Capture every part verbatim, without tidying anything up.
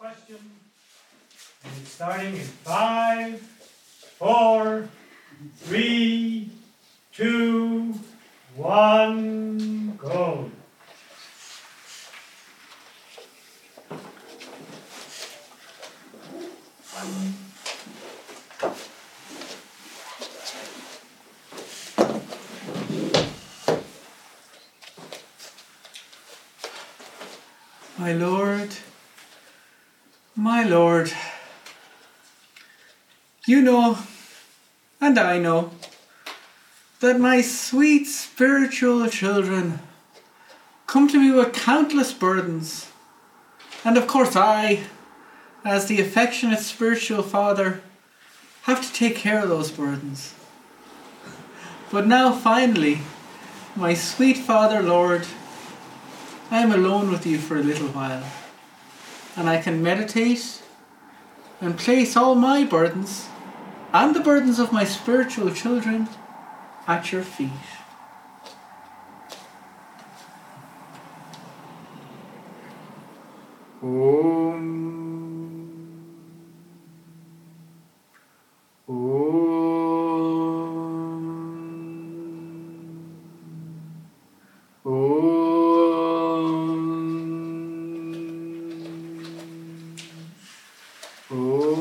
question. And it's starting in five, four, three, two, one, go. My Lord, my Lord, you know, and I know, that my sweet spiritual children come to me with countless burdens, and of course I, as the affectionate spiritual father, have to take care of those burdens. But now finally, my sweet Father Lord, I am alone with you for a little while, and I can meditate and place all my burdens and the burdens of my spiritual children at your feet. Om. Om. Om.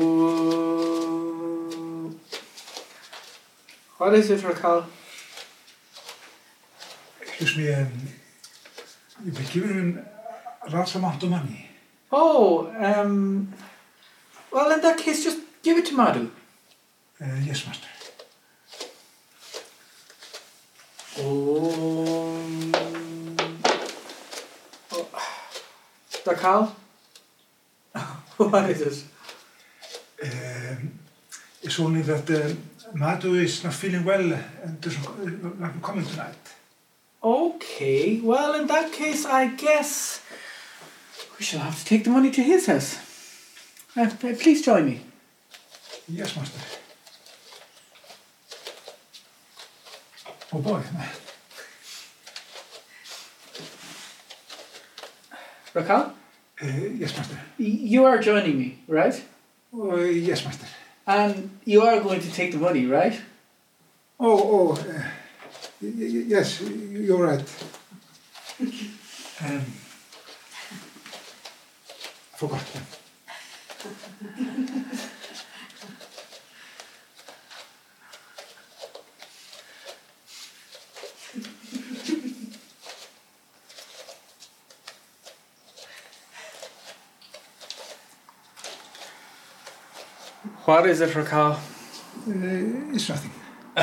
Om. What is it, Raquel? Excuse me, um, you've been given a large amount of money. Oh, um, well, in that case, just give it to Madhu. Uh, yes, Master. Um, oh, Raquel? What is it? Um, it's only that uh, Madhu is not feeling well and doesn't not coming tonight. Okay, well, in that case, I guess we shall have to take the money to his house. Uh, please join me. Yes, Master. Oh boy. Raquel? Uh, yes, Master. You are joining me, right? Oh, yes, Master. And you are going to take the money, right? Oh, oh, uh, y y yes, you're right. um, I forgot. What is it, Raquel? Uh, it's nothing.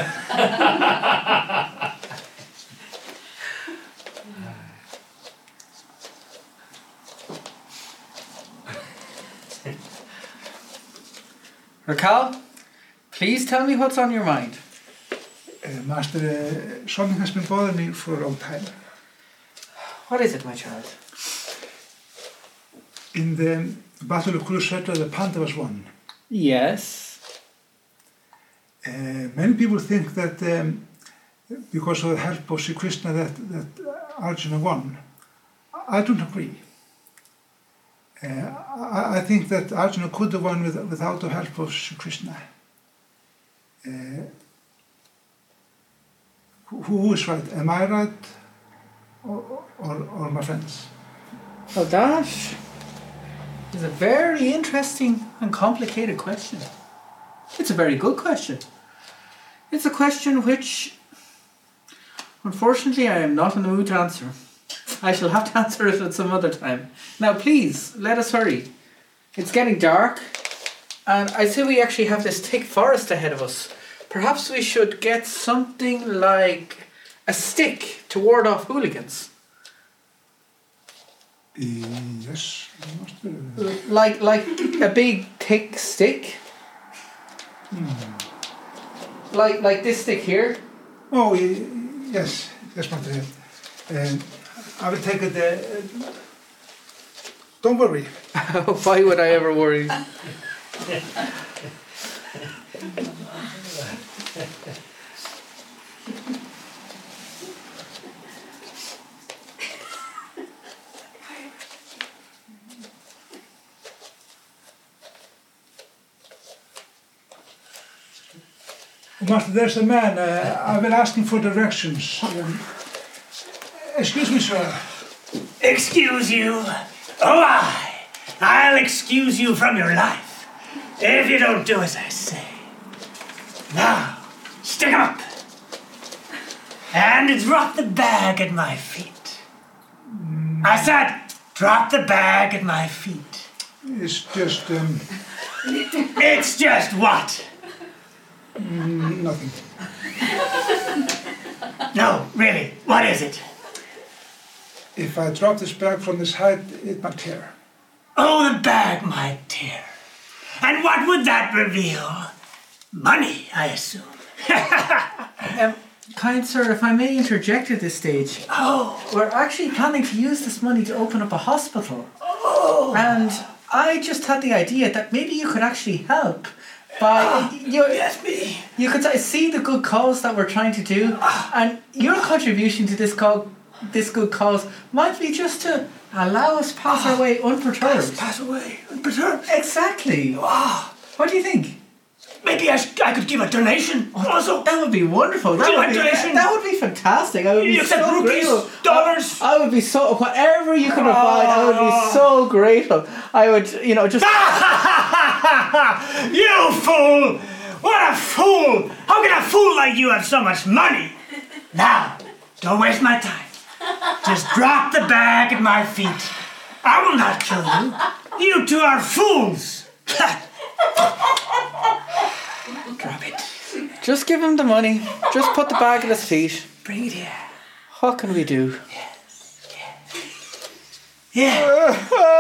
Raquel, please tell me what's on your mind. Uh, Master, uh, something has been bothering me for a long time. What is it, my child? In the Battle of Kurukshetra, the Pandavas won. Yes. Uh, many people think that um, because of the help of Sri Krishna that, that Arjuna won. I don't agree. Uh, I, I think that Arjuna could have won with, without the help of Sri Krishna. Uh, who, who is right? Am I right or, or, or my friends? Well, that is a very interesting and complicated question. It's a very good question. It's a question which, unfortunately, I am not in the mood to answer. I shall have to answer it at some other time. Now, please, let us hurry. It's getting dark, and I say we actually have this thick forest ahead of us. Perhaps we should get something like a stick to ward off hooligans. Uh, yes, Master. Like, like a big, thick stick. Hmm. Like, like this stick here. Oh, yes, yes, Master. Um, I will take it. Uh, don't worry. Why would I ever worry? Master, there's a man. Uh, I've been asking for directions. Um, excuse me, sir. Excuse you? Oh, I. I'll excuse you from your life if you don't do as I say. Now, stick 'em up. And drop the bag at my feet. Mm. I said, drop the bag at my feet. It's just, um... It's just what? Mm, nothing. No, really, what is it? If I drop this bag from this height, it might tear. Oh, the bag might tear. And what would that reveal? Money, I assume. Um, kind sir, if I may interject at this stage. Oh. We're actually planning to use this money to open up a hospital. Oh. And I just had the idea that maybe you could actually help by... Ah, you, yes, me. You could see the good cause that we're trying to do, and your contribution to this call, this good cause might be just to allow us pass our way unperturbed. Pass, pass away, unperturbed. Exactly. Ah. What do you think? Maybe I, sh- I could give a donation also. That would be wonderful. That Would you would like be, donation? That would be fantastic. I would be You accept so rupees, grateful. dollars? I, I would be so whatever you can provide. I would be so grateful. I would, you know, just. You fool! What a fool! How can a fool like you have so much money? Now, don't waste my time. Just drop the bag at my feet. I will not kill you. You two are fools. Drop it. Just give him the money. Just put the bag at his feet. Bring it here. What can we do? Yes. Yes. Yeah.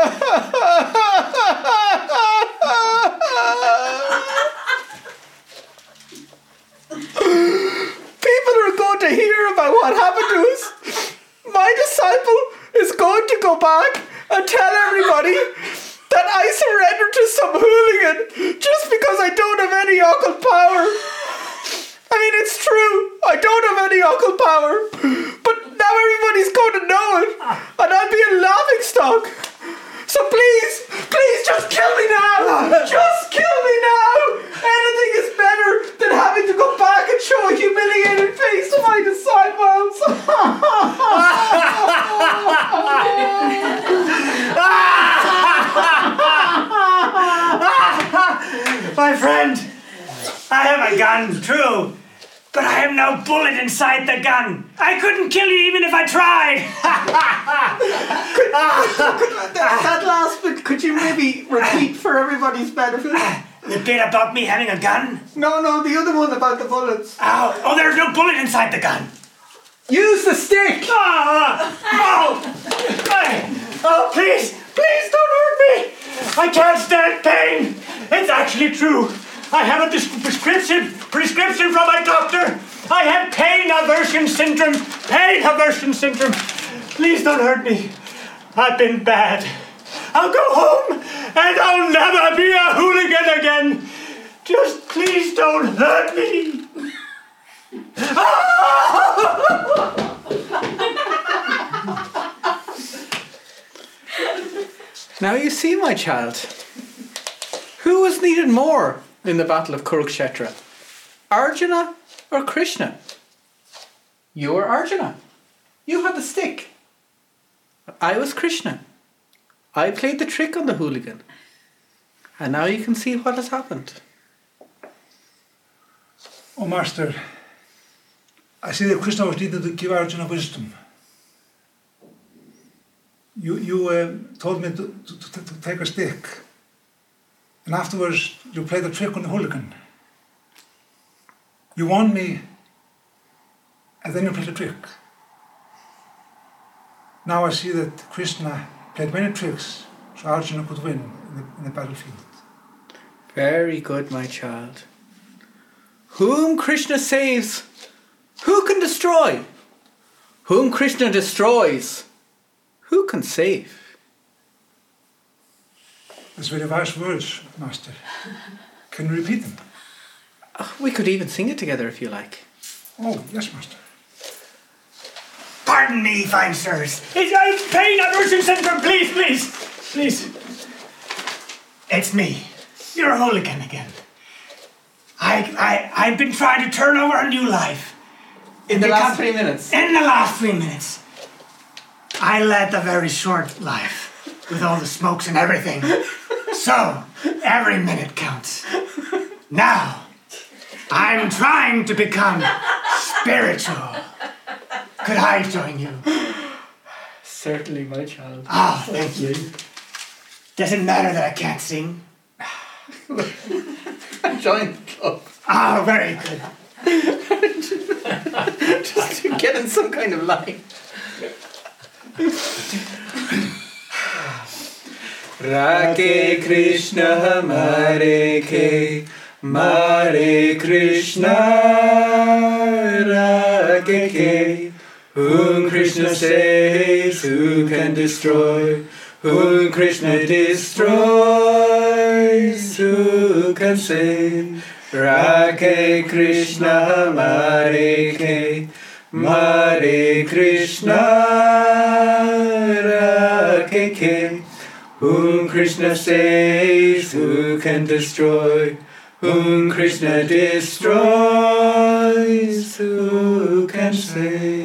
People are going to hear about what happened to us. My disciple is going to go back and tell everybody that I surrendered to some hooligan just because I don't have any occult power. I mean, it's true. I don't have any occult power. But now everybody's going to know it. And I'll be a laughingstock. So please, please just kill me now. Just kill me now. Anything is better than having to go back and show a humiliated face to my disciples. My friend, I have a gun, true, but I have no bullet inside the gun. I couldn't kill you even if I tried. that, that last bit, could you maybe repeat for everybody's benefit? The bit about me having a gun? No, no, the other one about the bullets. Oh, oh, there's no bullet inside the gun. Use the stick! Ah, oh, hey, oh, please, please don't hurt me. I can't stand pain. It's actually true. I have a dis- prescription, prescription from my doctor. I have pain aversion syndrome, pain aversion syndrome. Please don't hurt me. I've been bad. I'll go home and I'll never be a hooligan again. Just please don't hurt me. Now you see, my child, who was needed more in the Battle of Kurukshetra? Arjuna or Krishna? You were Arjuna. You had the stick. I was Krishna. I played the trick on the hooligan. And now you can see what has happened. Oh, Master, I see that Krishna was needed to give Arjuna wisdom. You, you um, told me to, to, to, to take a stick, and afterwards you played a trick on the hooligan. You won me, and then you played a trick. Now I see that Krishna played many tricks so Arjuna could win in the, in the battlefield. Very good, my child. Whom Krishna saves, who can destroy? Whom Krishna destroys, who can save? That's very wise words, Master. Can you repeat them? Uh, we could even sing it together if you like. Oh, yes, Master. Pardon me, fine sirs. It's uh, pain aversion syndrome. Please, please, please. It's me. You're a hooligan again. I, I, I've been trying to turn over a new life. In the Become- last three minutes. In the last three minutes. I led a very short life with all the smokes and everything. So, every minute counts. Now, I'm trying to become spiritual. Could I join you? Certainly, my child. Oh, thank you. Doesn't matter that I can't sing. Join the club. Oh, very good. Just to get in some kind of line. Rake Krishna Mare Ke Mare Krishna Rake Ke. Whom Krishna saves, who can destroy? Whom Krishna destroys, who can save? Rake Krishna Mare Ke Mare Krishna Rake Ke. Whom Krishna saves, who can destroy? Whom Krishna destroys, who can save?